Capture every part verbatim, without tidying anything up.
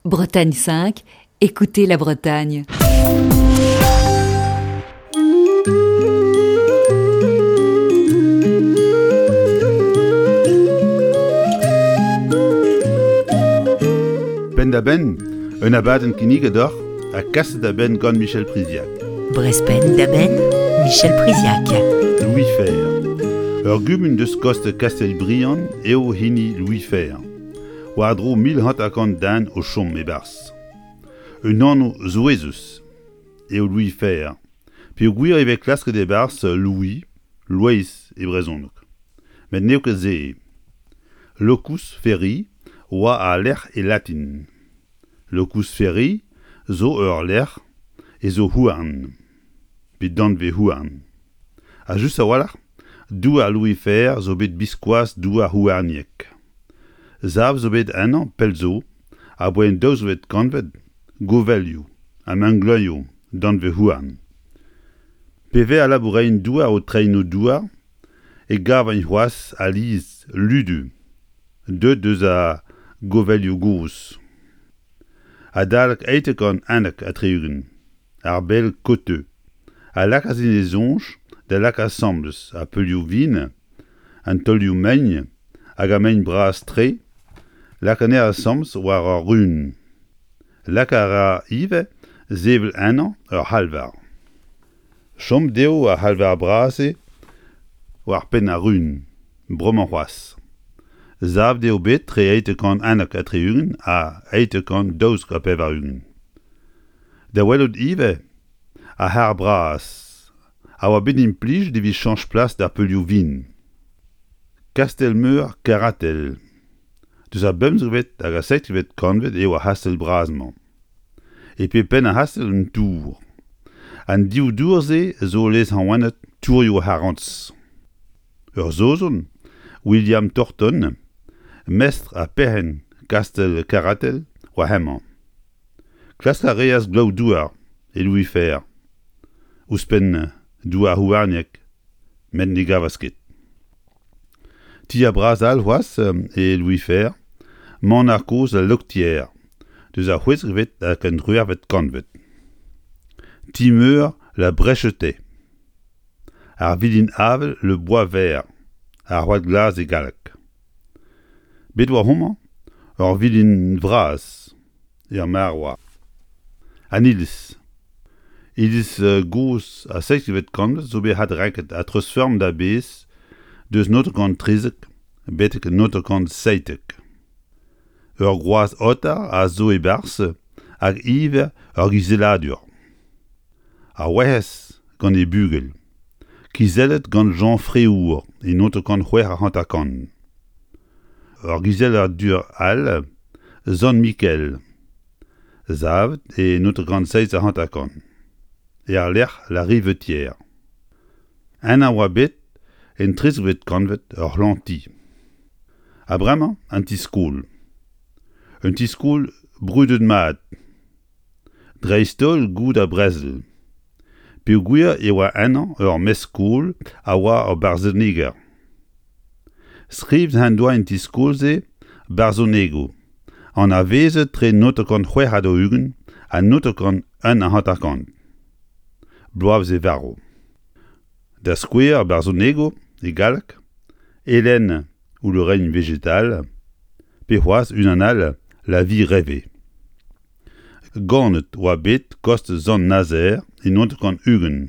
Bretagne cinq, écoutez la Bretagne. Ben da ben, un abaden kinnig d'or, a kasse da ben gant Michel Priziac. Brespen da ben, Michel Priziac. Louis Fer. Ur gumun deus kost Castelbriand eo hini Louis Fer. War dro mil hant akant dan o chom e bars. Un anno zoezus eo Louis Fer. Pe o gwir evek klaske de bars Louis, Louis e brezhonok. Met neo ket ze. Locus ferri oa a lec'h e latin. Locus ferri zo ur lec'h e zo houarn. Pe dant ve houarn. A just a walac'h, dou a Louis Fer zo bet biskoaz dou a houarniek. Zav zo bet an an pel zo, a boen daouz vet kanvet, govelioù, a mangloio, dant ve houarn. Pe ve a labourein dou a o treino douar, e gav an c'hoaz a liz ludu, de deus a govelioù gous. A dalk eitekant anek a treugen, ar bel koteu, a lak a zine zonj, da lak a sambles, a pelioù vin, an tolioù meign, hag a meign bras tre, lak a ner a sams war ar run. Lak a ra ive, zevel an an ur halvar. Chom deo a halvar brase, war pen a run, brom an c'hoaz. Zav deo bet tre eitekant anek a treugen, a eitekant daouz a pev ar ugen. Da welot ive, a har bras, a oa bet implij devi chanj plas d'ar pelioù vin. Kastelmeur karatel. Deus a bemz vet hag a seit vet kanvet eo a hastel brasman. E pe pen a hastel un tour. An diou dourze zo lez an wanet tourio harantz. Ur zozon, William Thornton, mestre a pehen kastel karatel, oa hemañ. Klask a reas glaou douar, e Louis Fer. Ouspen douar houarniek, men ne gavas ket. Ti a bras al c'hoaz e Louis Fer, man ar koz a loktier, deus a c'hwez vet hag an druer vet kanvet. Ti meur la brechete. Ar vidin avel le bois vert, ar c'hoad glas e galak. Bet war homañ, ur vidin vras, e ar mar oa. An iliz. Iliz uh, gous a seit vet kanvet zo bet hat reket a treus ferm da bez, deus notekant trizek, betek notekant seitek. Ur groaz otar a zo e bars, hag iver ur gizeladur. A wehez gant e bugel. Kizellet gant Jean Fréour, e notekant c'hwer a hantakant. Ur gizeladur al, Zon Mikel. Zavet e notekant seiz a hantakant. E ar lec'h la rivetière. An a oa bet, en triz vet kanvet ur lanti. A bremañ, an ti skoul. Un ti skoul brudet mat. Dreistol gout a brezel. Pe o gwir e oa an an ur mes skoul a oa ur barzoneger. Skrivt han doa en ti skoul ze barzonego. An a veze tre notekant c'hwer a do ugen, a notekant un a hantakant. Bloav ze varo. Da skouer barzonego, e galak, Hélène ou le règne végétal, pe c'hoaz unanal la vie rêvée. Ganet oa bet kost zon nazer e notekant ugen.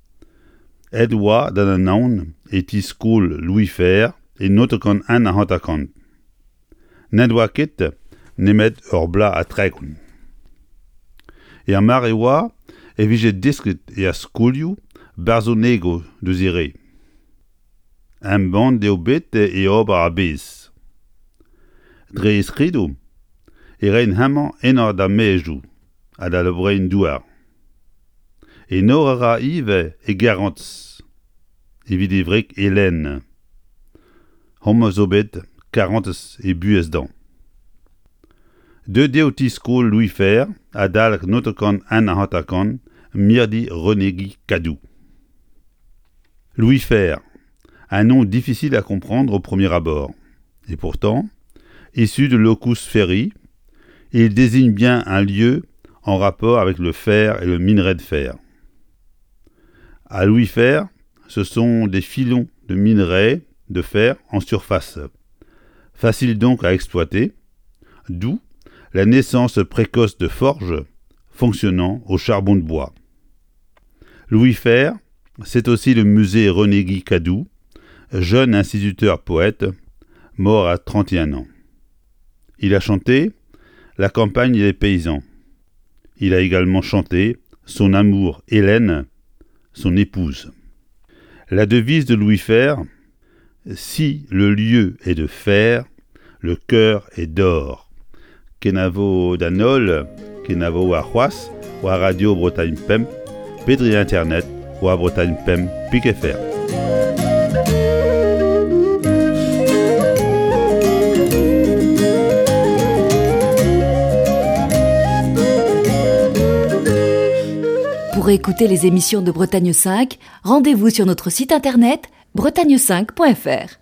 Ed oa dan an naon e ti skoul Louis Fer e notekant un a hantakant. Ned oa ket nemet ur bla a tregoun. E ar mar e oa e vije desket e a skoulioù barzonego deus ire. Un band deo bet e ober a bez. Dre eskrido, e rein hemañ enor da mejou, a da labourein douar. E nor a ra ive e garantz, evit e vrek Hélène. Homo zo bet karantz e buez dan. De deo ti skoul Louis Fer, a dalk notekant an a hantakant, mirdi renegi kadou. Louis Fer, un nom difficile à comprendre au premier abord. Et pourtant, issu de Locus Ferri, Il désigne bien un lieu en rapport avec le fer et le minerai de fer. À Louis-Fer, ce sont des filons de minerai de fer en surface, facile donc à exploiter, d'où la naissance précoce de forges fonctionnant au charbon de bois. Louis-Fer, c'est aussi le musée René-Guy Cadou, jeune instituteur-poète, mort à trente et un ans. Il a chanté la campagne et les paysans. Il a également chanté son amour Hélène, son épouse. La devise de Louis-Fer, si le lieu est de fer, le cœur est d'or. Kenavo Danol, Kenavo à Huas, ou à Radio Bretagne Pem, Pédri Internet, ou à Bretagne Pem, Pique Fer. Pour écouter les émissions de Bretagne cinq, rendez-vous sur notre site internet bretagne cinq point f r.